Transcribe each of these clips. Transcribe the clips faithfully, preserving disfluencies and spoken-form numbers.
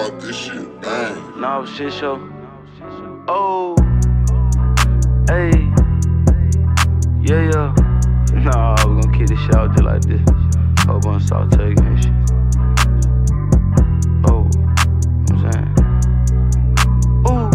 dog, this shit bang. No shit show. Oh, hey, yeah, yeah. Nah, we gon' keep this shit out just like this. Whole bunch of salt taking and shit. Oh, you know what I'm saying? Ooh,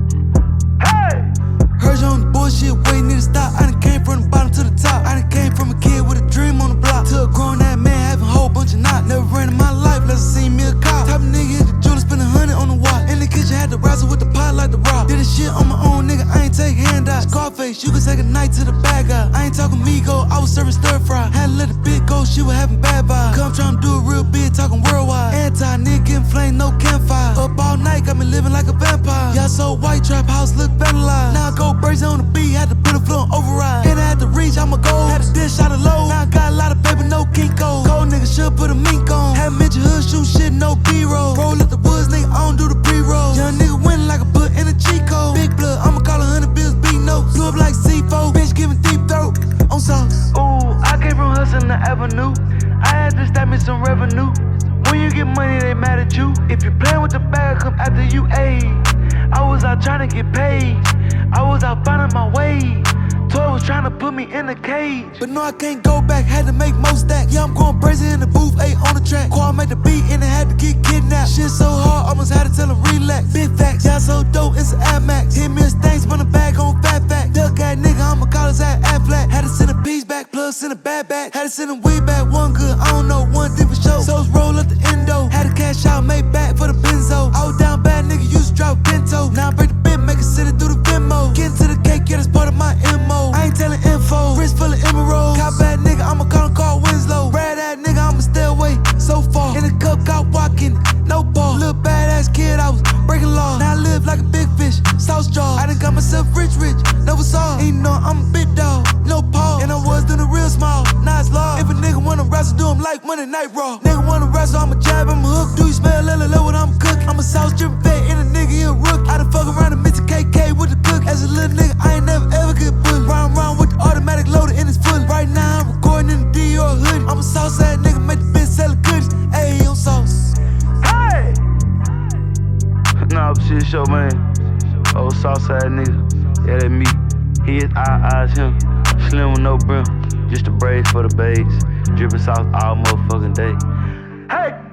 hey! Heard you on the bullshit, waiting need to stop. I done came from the bottom to the top. I done came from a kid with a dream on the block to a grown ass man having a whole bunch of knots. Never ran in my life, let's see me a cop. Type of nigga hit the jeweler, spend a hundred on the watch. In the kitchen, had to wrestle with the pot like the rock. Did this shit on my own, nigga, I ain't take handouts. Scarface, you can take a night to the bad guy. I ain't talking Migo, I was serving stir fry. Had to let the bit go, she was having bad vibes. Come tryna do it real big, talking worldwide. Anti, nigga getting flame, no campfire. Up all night, got me living like a vampire. Y'all so white, trap house look vandalized. Now I go brazen on the beat, had to put a floor on override. And I had to reach, I'm a goal. Had to dish out of low. Now I got a lot of paper, no Kinko. Cold nigga should put a mink on. Had mention hood, shoot shit, no B-roll. Roll at the woods, nigga, I don't do the pre-roll. Young nigga winning like a put in a cheat code. Big blood, I'ma call a hundred bills, beat notes. Blew up like C four, bitch giving deep throat. On sauce. Ooh, I came from hustling the avenue. I had to stab me some revenue. When you get money, they mad at you. If you playin' with the bag, come after you, ayy. I was out trying to get paid. I was out finding my way. Toy was trying to put me in a cage. But no, I can't go back, had to make more stacks. Yeah, I'm going crazy in the booth, ayy, on the track. Quad made the beat and it had to get kidnapped. Shit so hard, almost had to tell him relax. Big facts, y'all so dope, it's an Ad Max. Hit me a stain, spun a bag on fat fact. Duck ass nigga, I'ma call his ass Affleck. Had to send a piece back, plus send a bad back. Had to send him way back, one good, I don't know, one different show. Souls roll up the endo. Had to cash out, made back for the benzo. I was down bad, nigga, used to drop Pinto. Now I break the bit, make it sit it through the Venmo. Get into the cake, yeah, that's part of my M O. I ain't telling info, wrist full of emeralds. Cop bad nigga, I'ma call him Carl Winslow. Rad ass nigga, I'ma stay away so far. In the cup, got walking, no ball. Little badass kid, I was breaking law. Now I live like a big fish, sauce jaw. I done got myself rich, rich, never saw. Ain't know I'm a big dog, no paw. And I was doing the real small, now it's law. If a nigga wanna wrestle, do him like Monday Night Raw. Nigga wanna wrestle, I'ma jab, I'ma hook. Do you smell L L O when I'm cooking? I'm a sauce dripping vet and a nigga, he a rookie. I done fuck around and Mister K K with the cook. As a little nigga, I ain't never ever get bullied. Round round with the automatic loader in his foot. Right now I'm recording in the Dior hoodie. I'm a sauce ass nigga, make the bitch sell the goodies. Ayy, on sauce. Hey! Nah, shit show, man. Old Southside nigga. Yeah, that me. He is I, I's him. Slim with no brim. Just the braids for the babes. Drippin' sauce all motherfucking day. Hey!